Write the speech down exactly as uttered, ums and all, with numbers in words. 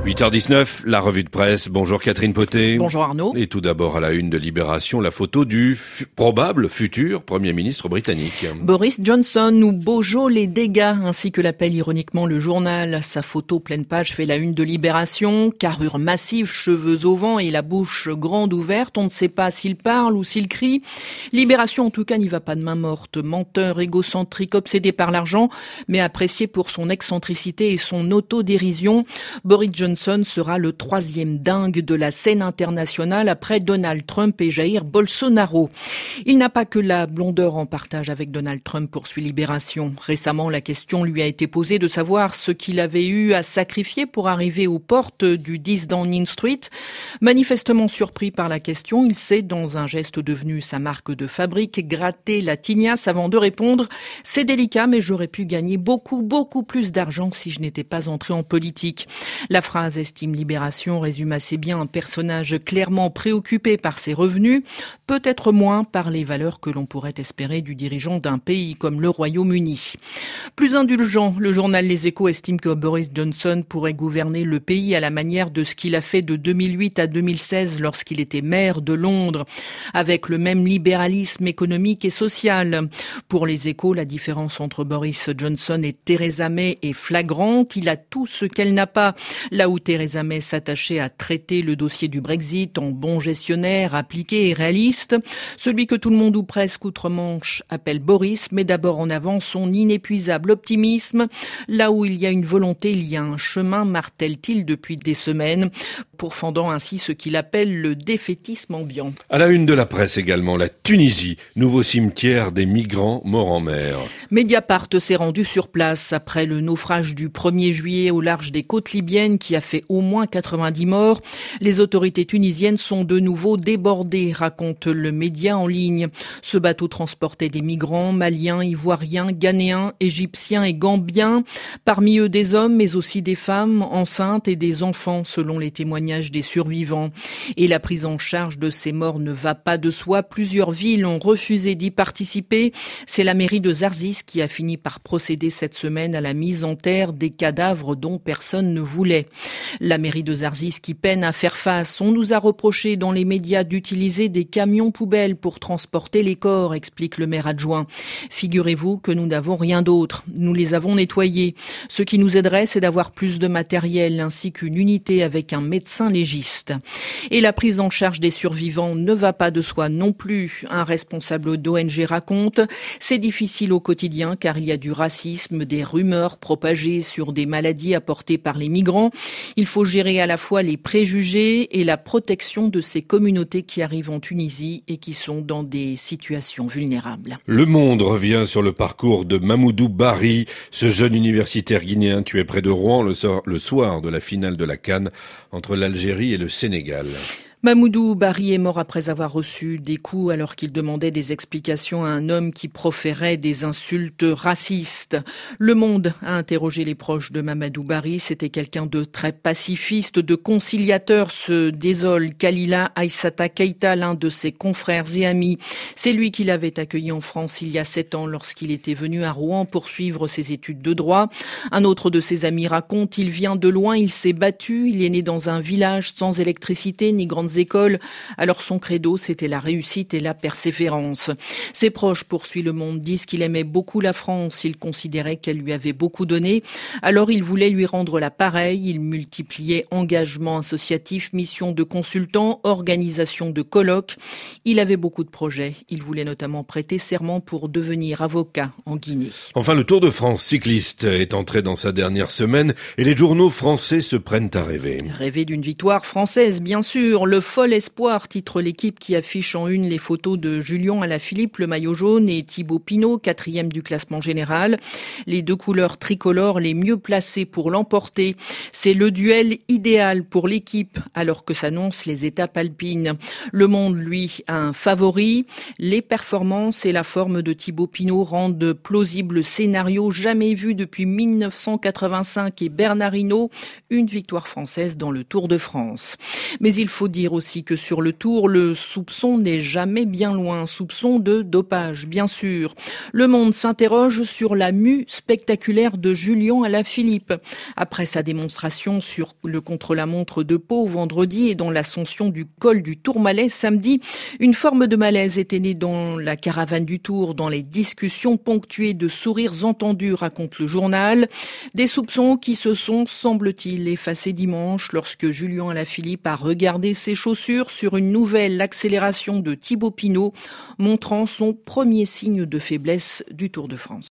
huit heures dix-neuf, la revue de presse. Bonjour Catherine Poté. Bonjour Arnaud. Et tout d'abord à la une de Libération, la photo du f- probable futur Premier ministre britannique. Boris Johnson ou Bojo les dégâts, ainsi que l'appelle ironiquement le journal. Sa photo pleine page fait la une de Libération. Carrure massive, cheveux au vent et la bouche grande ouverte. On ne sait pas s'il parle ou s'il crie. Libération en tout cas n'y va pas de main morte. Menteur, égocentrique, obsédé par l'argent, mais apprécié pour son excentricité et son autodérision. Boris Johnson sera le troisième dingue de la scène internationale après Donald Trump et Jair Bolsonaro. Il n'a pas que la blondeur en partage avec Donald Trump, poursuit Libération. Récemment, la question lui a été posée de savoir ce qu'il avait eu à sacrifier pour arriver aux portes du dix Downing Street. Manifestement surpris par la question, il s'est, dans un geste devenu sa marque de fabrique, gratté la tignasse avant de répondre « C'est délicat, mais j'aurais pu gagner beaucoup, beaucoup plus d'argent si je n'étais pas entré en politique ». La phrase, estime Libération, résume assez bien un personnage clairement préoccupé par ses revenus, peut-être moins par les valeurs que l'on pourrait espérer du dirigeant d'un pays comme le Royaume-Uni. Plus indulgent, le journal Les Échos estime que Boris Johnson pourrait gouverner le pays à la manière de ce qu'il a fait de deux mille huit à deux mille seize lorsqu'il était maire de Londres, avec le même libéralisme économique et social. Pour Les Échos, la différence entre Boris Johnson et Theresa May est flagrante. Il a tout ce qu'elle n'a pas. Là où Theresa May s'attachait à traiter le dossier du Brexit en bon gestionnaire, appliqué et réaliste, celui que tout le monde ou presque outre-Manche appelle Boris met d'abord en avant son inépuisable optimisme. Là où il y a une volonté, il y a un chemin, martèle-t-il depuis des semaines, pourfendant ainsi ce qu'il appelle le défaitisme ambiant. À la une de la presse également, la Tunisie, nouveau cimetière des migrants morts en mer. Mediapart s'est rendu sur place après le naufrage du premier juillet au large des côtes libyennes qui a fait au moins quatre-vingt-dix morts. Les autorités tunisiennes sont de nouveau débordées, raconte le média en ligne. Ce bateau transportait des migrants maliens, ivoiriens, ghanéens, égyptiens et gambiens. Parmi eux des hommes, mais aussi des femmes enceintes et des enfants, selon les témoignages des survivants. Et la prise en charge de ces morts ne va pas de soi. Plusieurs villes ont refusé d'y participer. C'est la mairie de Zarzis qui a fini par procéder cette semaine à la mise en terre des cadavres dont personne ne voulait. La mairie de Zarzis qui peine à faire face. On nous a reproché dans les médias d'utiliser des camions poubelles pour transporter les corps, explique le maire adjoint. Figurez-vous que nous n'avons rien d'autre. Nous les avons nettoyés. Ce qui nous aiderait, c'est d'avoir plus de matériel ainsi qu'une unité avec un médecin légiste. Et la prise en charge des survivants ne va pas de soi non plus. Un responsable d'O N G raconte, c'est difficile au quotidien car il y a du racisme, des rumeurs propagées sur des maladies apportées par les migrants. Il faut gérer à la fois les préjugés et la protection de ces communautés qui arrivent en Tunisie et qui sont dans des situations vulnérables. Le Monde revient sur le parcours de Mamoudou Barry, ce jeune universitaire guinéen tué près de Rouen le soir, le soir de la finale de la CAN entre l'Algérie et le Sénégal. Mamoudou Barry est mort après avoir reçu des coups alors qu'il demandait des explications à un homme qui proférait des insultes racistes. Le Monde a interrogé les proches de Mamadou Barry. C'était quelqu'un de très pacifiste, de conciliateur, se désole Kalila Aïssata Keïta, l'un de ses confrères et amis. C'est lui qui l'avait accueilli en France il y a sept ans lorsqu'il était venu à Rouen pour suivre ses études de droit. Un autre de ses amis raconte, il vient de loin, il s'est battu, il est né dans un village sans électricité ni grande écoles, alors son credo c'était la réussite et la persévérance. Ses proches, poursuit Le Monde, disent qu'il aimait beaucoup la France, il considérait qu'elle lui avait beaucoup donné, alors il voulait lui rendre la pareille, il multipliait engagement associatif, mission de consultant, organisation de colloques, il avait beaucoup de projets, il voulait notamment prêter serment pour devenir avocat en Guinée. Enfin, le Tour de France cycliste est entré dans sa dernière semaine et les journaux français se prennent à rêver. Rêver d'une victoire française, bien sûr. Le fol espoir, titre l'équipe qui affiche en une les photos de Julien Alaphilippe, le maillot jaune, et Thibaut Pinot, quatrième du classement général. Les deux couleurs tricolores les mieux placées pour l'emporter. C'est le duel idéal pour l'équipe, alors que s'annoncent les étapes alpines. Le Monde, lui, a un favori. Les performances et la forme de Thibaut Pinot rendent plausible le scénario jamais vu depuis mille neuf cent quatre-vingt-cinq et Bernard Hinault, une victoire française dans le Tour de France. Mais il faut dire dire aussi que sur le Tour, le soupçon n'est jamais bien loin. Soupçon de dopage, bien sûr. Le Monde s'interroge sur la mue spectaculaire de Julian Alaphilippe. Après sa démonstration sur le contre-la-montre de Pau vendredi et dans l'ascension du col du Tourmalet samedi, une forme de malaise était née dans la caravane du Tour, dans les discussions ponctuées de sourires entendus, raconte le journal. Des soupçons qui se sont, semble-t-il, effacés dimanche lorsque Julian Alaphilippe a regardé ses chaussures sur une nouvelle accélération de Thibaut Pinot, montrant son premier signe de faiblesse du Tour de France.